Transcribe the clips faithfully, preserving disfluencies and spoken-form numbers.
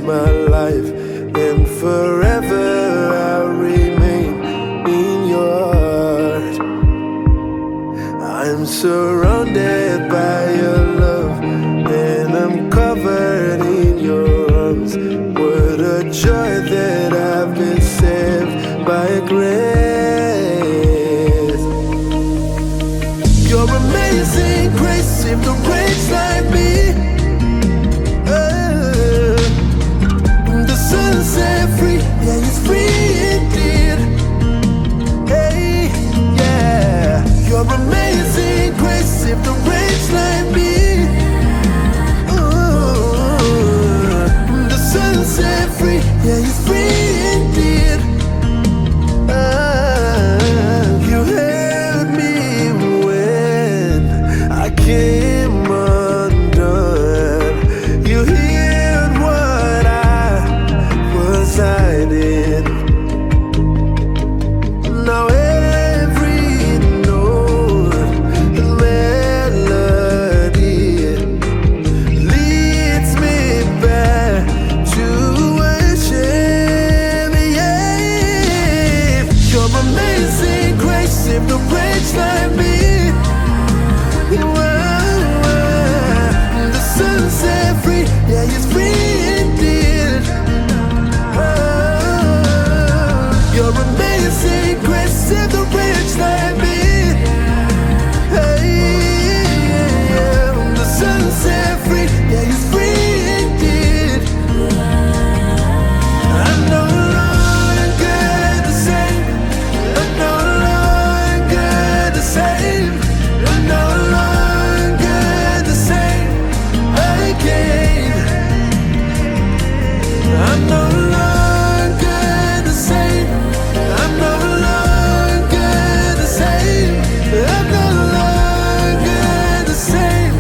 my life, and forever I'll remain in your heart. I'm surrounded by your love, and I'm covered in your arms. What a joy that I've been saved by grace. Your amazing grace seemed to reach like me. Uh, the sun set free, yeah, it's free indeed. Hey, yeah, your amazing grace seemed to reach like me. Uh, the sun set free, yeah, it's free indeed. Uh, you held me when I came undone. You healed what I was hiding. Now every note, melody leads me back to worship. Yeah. Your amazing grace seemed to reach like me. The sun set free, yeah, it's free indeed. Oh, your amazing grace seemed to reach like me. Hey, yeah, the sun set free, yeah, it's free indeed. I'm no longer the same. I'm no longer the same. I'm no longer the same again. I'm no longer the same. I'm no longer the same. I'm no longer the same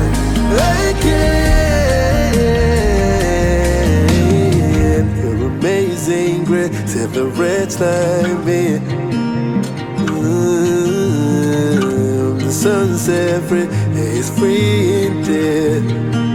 again. Your amazing grace ever rich like me. Mm, the sun set free, it's free indeed.